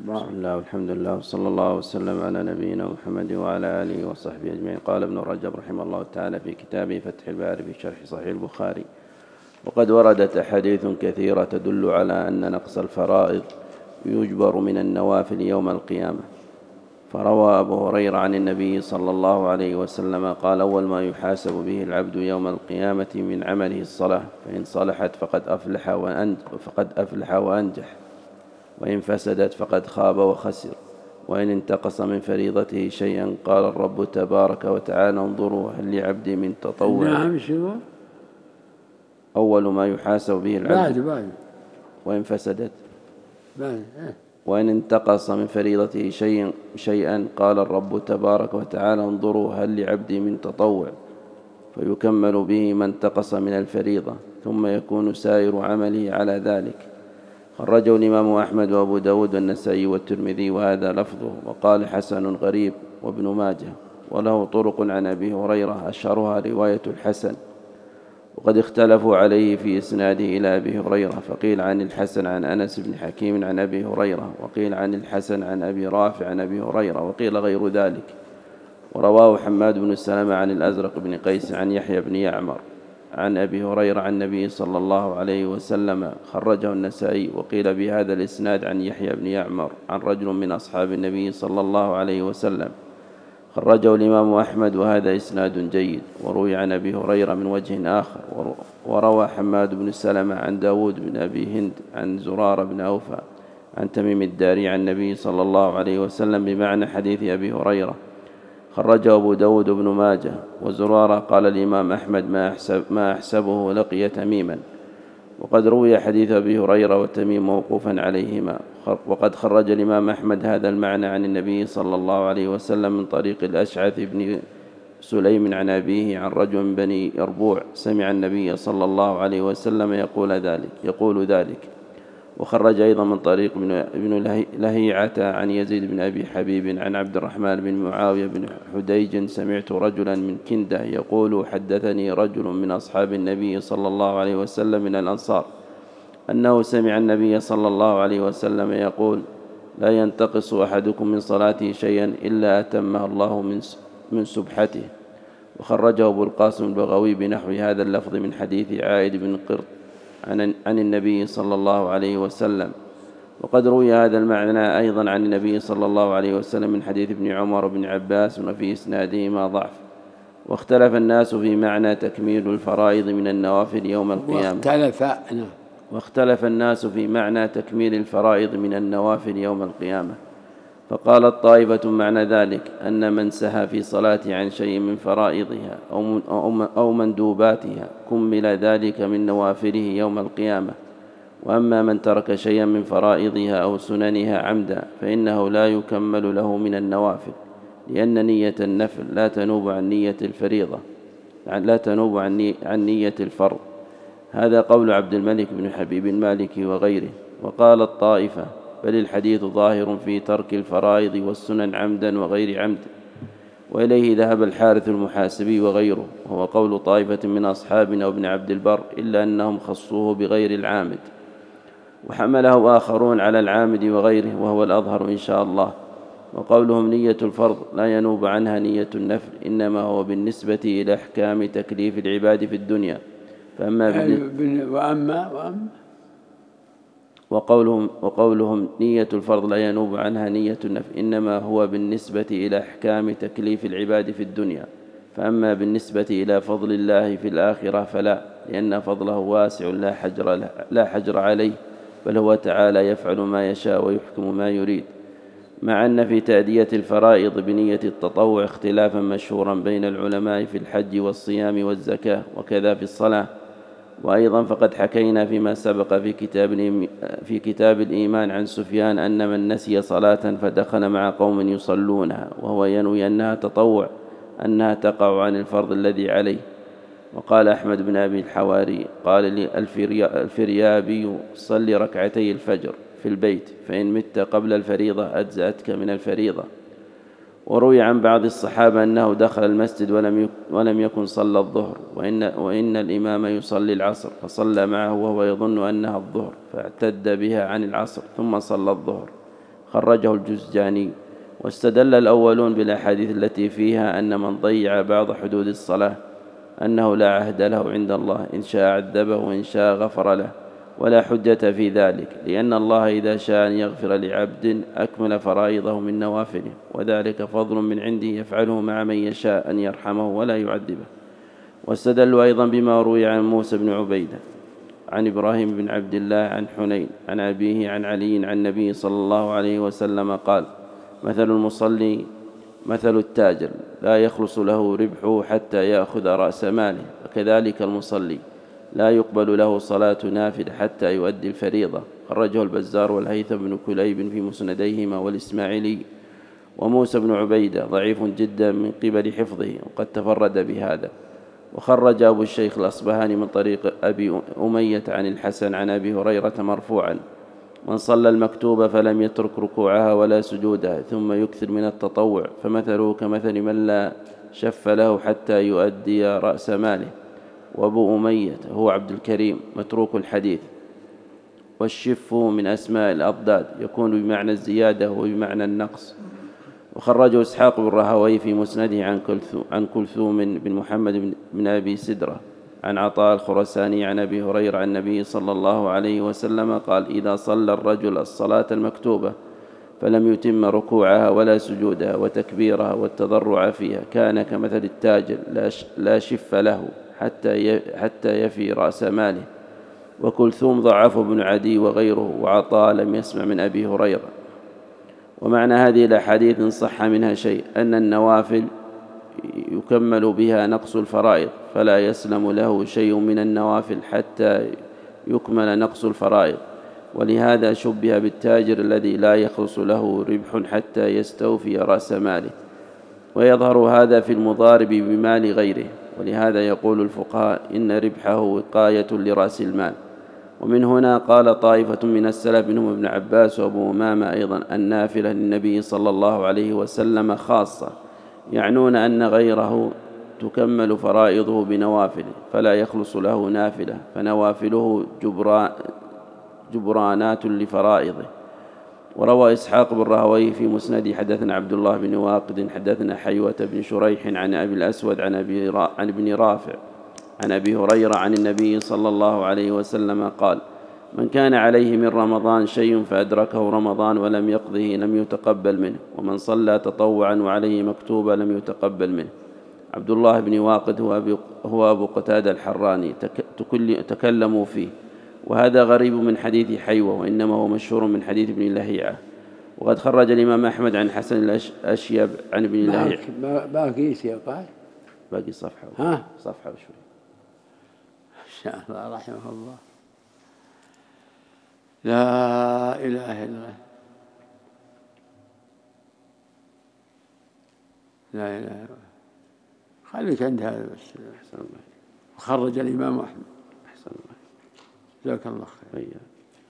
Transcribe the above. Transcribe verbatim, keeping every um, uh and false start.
بسم الله والحمد لله وصلى الله وسلم على نبينا محمد وعلى آله وصحبه أجمعين. قال ابن رجب رحمه الله تعالى في كتابه فتح الباري في شرح صحيح البخاري: وقد وردت أحاديث كثيرة تدل على أن نقص الفرائض يجبر من النوافل يوم القيامة. فروى أبو هريرة عن النبي صلى الله عليه وسلم قال: أول ما يحاسب به العبد يوم القيامة من عمله الصلاة، فإن صلحت فقد أفلح وأنجح, فقد أفلح وأنجح وإن فسدت فقد خاب وخسر. وإن انتقص من فريضته شيئا قال الرب تبارك وتعالى: انظروا هل لعبدي من تطوع. نعم. شنو؟ أول ما يحاسب به العبد بعد بعد وإن فسدت بعد وإن انتقص من فريضته شيئا, شيئا قال الرب تبارك وتعالى: انظروا هل لعبدي من تطوع، فيكمل به ما انتقص من الفريضة، ثم يكون سائر عمله على ذلك. خرجه الإمام أحمد وأبو داود والنسائي والترمذي وهذا لفظه، وقال حسن غريب وابن ماجه، وله طرق عن أبي هريرة أشهرها رواية الحسن، وقد اختلفوا عليه في إسناده إلى أبي هريرة، فقيل عن الحسن عن أنس بن حكيم عن أبي هريرة، وقيل عن الحسن عن أبي رافع عن أبي هريرة، وقيل غير ذلك. ورواه حماد بن سلمة عن الأزرق بن قيس عن يحيى بن يعمر عن أبي هريرة عن النبي صلى الله عليه وسلم، خرجه النسائي. وقيل بهذا الإسناد عن يحيى بن يعمر عن رجل من أصحاب النبي صلى الله عليه وسلم، خرجه الإمام أحمد وهذا إسناد جيد. وروي عن أبي هريرة من وجه آخر. وروى حماد بن سلمة عن داود بن أبي هند عن زرارة بن أوفى عن تميم الداري عن النبي صلى الله عليه وسلم بمعنى حديث أبي هريرة، خرجه أبو داود بن ماجه. وزرارة قال الإمام أحمد: ما, أحسب ما أحسبه لقي تميما. وقد روي حديث أبي هريرة وتميم موقوفا عليهما. وقد خرج الإمام أحمد هذا المعنى عن النبي صلى الله عليه وسلم من طريق الأشعث بن سليم عن أبيه عن رجل من بني يربوع سمع النبي صلى الله عليه وسلم يقول ذلك, يقول ذلك. وخرج أيضا من طريق ابن لهيعة عن يزيد بن أبي حبيب عن عبد الرحمن بن معاوية بن حديج: سمعت رجلا من كندة يقول: حدثني رجل من أصحاب النبي صلى الله عليه وسلم من الأنصار أنه سمع النبي صلى الله عليه وسلم يقول: لا ينتقص أحدكم من صلاته شيئا إلا أتمه الله من من سبحته. وخرجه أبو القاسم البغوي بنحو هذا اللفظ من حديث عائد بن قرط عن, عن النبي صلى الله عليه وسلم. وقد روي هذا المعنى أيضا عن النبي صلى الله عليه وسلم من حديث ابن عمر بن عباس وفي إسنادهما ضعف. واختلف الناس في معنى تكميل الفرائض من النوافل يوم القيامة. واختلف واختلف الناس في معنى تكميل الفرائض من النوافل يوم القيامة. فقالت طائفة معنى ذلك أن من سهى في صلاته عن شيء من فرائضها أو مندوباتها كمل ذلك من نوافله يوم القيامة. وأما من ترك شيئا من فرائضها أو سننها عمدا فإنه لا يكمل له من النوافل، لأن نية النفل لا تنوب عن نية الفريضة لا تنوب عن نية الفرض. هذا قول عبد الملك بن حبيب المالكي وغيره. وقال الطائفة: بل الحديث ظاهر في ترك الفرائض والسنن عمدا وغير عمد. وإليه ذهب الحارث المحاسبي وغيره، وهو قول طائفة من أصحابنا وابن عبد البر، إلا أنهم خصوه بغير العامد، وحمله آخرون على العامد وغيره، وهو الأظهر إن شاء الله. وقولهم نية الفرض لا ينوب عنها نية النفل، إنما هو بالنسبة إلى أحكام تكليف العباد في الدنيا. فأما وأما وأما وقولهم, وقولهم نية الفرض لا ينوب عنها نية النفل، إنما هو بالنسبة إلى أحكام تكليف العباد في الدنيا. فأما بالنسبة إلى فضل الله في الآخرة فلا، لأن فضله واسع لا حجر, لا حجر عليه، بل هو تعالى يفعل ما يشاء ويحكم ما يريد. مع أن في تأدية الفرائض بنية التطوع اختلافا مشهورا بين العلماء في الحج والصيام والزكاة، وكذا في الصلاة. وأيضا فقد حكينا فيما سبق في كتاب, في كتاب الإيمان عن سفيان أن من نسي صلاة فدخل مع قوم يصلونها وهو ينوي أنها تطوع أنها تقع عن الفرض الذي عليه. وقال أحمد بن أبي الحواري قال لي الفريابي: صل ركعتي الفجر في البيت، فإن مت قبل الفريضة أجزأتك من الفريضة. وروي عن بعض الصحابة أنه دخل المسجد ولم ولم يكن صلى الظهر، وإن, وإن الإمام يصلي العصر فصلى معه وهو يظن أنها الظهر، فاعتد بها عن العصر ثم صلى الظهر. خرجه الجزجاني. واستدل الأولون بالأحاديث التي فيها أن من ضيع بعض حدود الصلاة أنه لا عهد له عند الله، إن شاء عذبه وإن شاء غفر له، ولا حجة في ذلك، لأن الله إذا شاء أن يغفر لعبد أكمل فرائضه من نوافله، وذلك فضل من عنده يفعله مع من يشاء أن يرحمه ولا يعذبه. واستدلوا أيضا بما روي عن موسى بن عبيدة عن إبراهيم بن عبد الله عن حنين عن أبيه عن علي عن النبي صلى الله عليه وسلم قال: مثل المصلي مثل التاجر لا يخلص له ربحه حتى يأخذ رأس ماله، وكذلك المصلي لا يقبل له صلاة نافلة حتى يؤدي الفريضة. خرجه البزار والهيثم بن كليب في مسنديهما والإسماعيلي. وموسى بن عبيدة ضعيف جدا من قبل حفظه، وقد تفرد بهذا. وخرج أبو الشيخ الأصبهاني من طريق أبي أمية عن الحسن عن أبي هريرة مرفوعا: من صلى المكتوبة فلم يترك ركوعها ولا سجودها ثم يكثر من التطوع فمثله كمثل من لا شف له حتى يؤدي رأس ماله. وأبو أمية هو عبد الكريم متروك الحديث. والشف من أسماء الأضداد يكون بمعنى الزيادة وبمعنى النقص. وخرجه إسحاق بن راهويه في مسنده عن كلثوم, عن كلثوم بن محمد بن أبي سدرة عن عطاء الخرساني عن أبي هريرة عن النبي صلى الله عليه وسلم قال: إذا صلى الرجل الصلاة المكتوبة فلم يتم ركوعها ولا سجودها وتكبيرها والتضرع فيها كان كمثل التاجر لا شف له حتى حتى يفي رأس ماله. وكلثوم ضعفه ابن عدي وغيره، وعطاء لم يسمع من أبي هريرة. ومعنى هذه الأحاديث إن صح منها شيء أن النوافل يكمل بها نقص الفرائض، فلا يسلم له شيء من النوافل حتى يكمل نقص الفرائض. ولهذا شبه بالتاجر الذي لا يخلص له ربح حتى يستوفي رأس ماله. ويظهر هذا في المضارب بمال غيره. ولهذا يقول الفقهاء إن ربحه وقاية لرأس المال. ومن هنا قال طائفة من السلف منهم ابن عباس وأبو أمامة أيضا: النافلة للنبي صلى الله عليه وسلم خاصة، يعنون أن غيره تكمل فرائضه بنوافله فلا يخلص له نافلة، فنوافله جبرانات لفرائضه. وروى إسحاق بن راهويه في مسند حدثنا عبد الله بن واقد حدثنا حيوة بن شريح عن أبي الأسود عن, أبي را عن ابن رافع عن أبي هريرة عن النبي صلى الله عليه وسلم قال: من كان عليه من رمضان شيء فأدركه رمضان ولم يقضه لم يتقبل منه، ومن صلى تطوعا وعليه مكتوبة لم يتقبل منه. عبد الله بن واقد هو أبو قتادة الحراني تكلموا فيه، وهذا غريب من حديث حيوة، وإنما هو مشهور من حديث ابن لهيعة. وقد خرج الإمام أحمد عن حسن الأشيب عن ابن لهيعة. باقي سياقات، باقي صفحة ها صفحة وشوي إن شاء الله رحمه الله. لا إله إلا الله، لا إله إلا الله. خليك عند هذا بس. أحسن الله. وخرج الإمام أحمد. أحسن الله. جزاك الله خير.